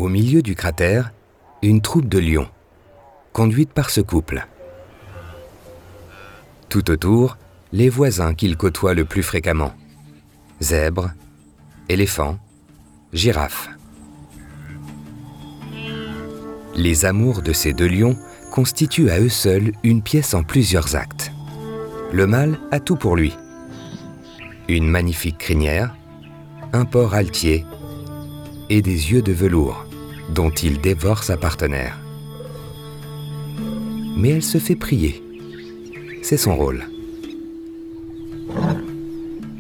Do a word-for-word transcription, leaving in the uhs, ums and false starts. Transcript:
Au milieu du cratère, une troupe de lions, conduite par ce couple. Tout autour, les voisins qu'il côtoie le plus fréquemment. Zèbres, éléphants, girafes. Les amours de ces deux lions constituent à eux seuls une pièce en plusieurs actes. Le mâle a tout pour lui. Une magnifique crinière, un port altier et des yeux de velours dont il dévore sa partenaire. Mais elle se fait prier. C'est son rôle.